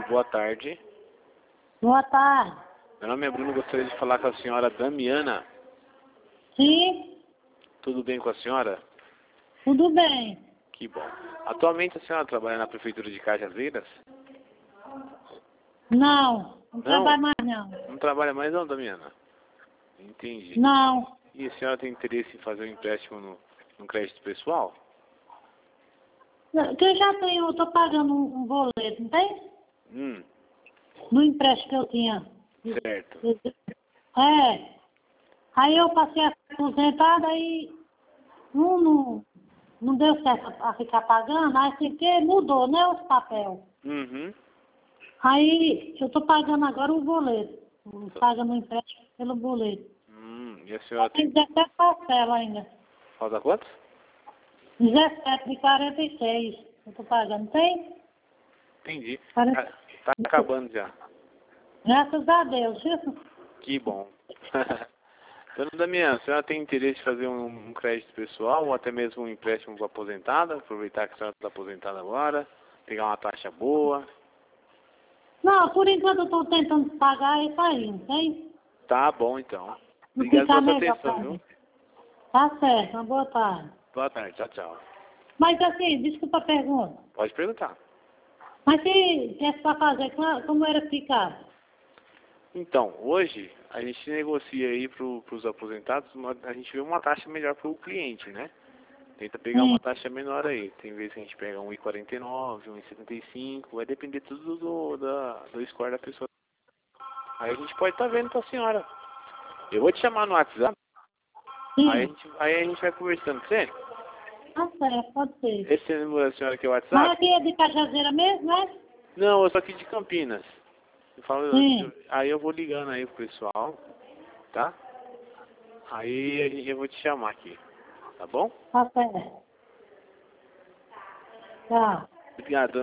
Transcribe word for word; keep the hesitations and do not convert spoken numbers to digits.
boa tarde. Boa tarde. Meu nome é Bruno, gostaria de falar com a senhora Damiana. Sim, Tudo bem com a senhora? tudo bem. Que bom. Atualmente a senhora trabalha na Prefeitura de Cajazeiras? Não, não, Não? trabalho mais não. Não trabalha mais não, Damiana? Entendi. Não, E a senhora tem interesse em fazer um empréstimo no, no crédito pessoal? Não, que eu já tenho, eu tô pagando um, um boleto, não tem? Hum, No empréstimo que eu tinha. certo. É. Aí eu passei a aposentada aí não, não, não deu certo a ficar pagando, aí assim que mudou, né, os papéis. Uhum. Aí eu tô pagando agora o boleto. Pagando o empréstimo pelo boleto. Hum, e a senhora Tem tem... dezessete parcelas ainda. Falta quanto? dezessete de quarenta e seis. Eu tô pagando, tem? Entendi. Parece- Tá, tá acabando já. Graças a Deus, viu? Que bom. Dona Damiana, a senhora tem interesse em fazer um, um crédito pessoal ou até mesmo um empréstimo para aposentada? Aproveitar que a senhora está aposentada agora, pegar uma taxa boa. Não, por enquanto eu tô tentando pagar e tá indo, tem? Tá bom, então. Não Obrigado ficar pela sua melhor atenção, pra viu? mim. Tá certo, uma boa tarde. Boa tarde, tchau, tchau. Mas assim, desculpa a pergunta. Pode perguntar. Mas se tivesse pra fazer, como como era ficar? Então, hoje a gente negocia aí para os aposentados, uma- a gente vê uma taxa melhor para o cliente, né? Tenta pegar Sim. uma taxa menor aí. Tem vezes que a gente pega um e quarenta e nove, um e setenta e cinco, vai depender tudo do, da, do score da pessoa. Aí a gente pode estar vendo com a senhora. Eu vou te chamar no WhatsApp, aí a Sim. gente, aí a gente vai conversando com você. Tá certo, pode ser. Esse é o número da senhora que é o Mas WhatsApp? aqui é de Cajazeira mesmo, né? Não, eu sou aqui de Campinas. Eu falo, Sim. aí eu vou ligando aí pro pessoal, tá? Aí a gente- eu vou te chamar aqui, tá bom? Tá certo. Tá. Obrigado.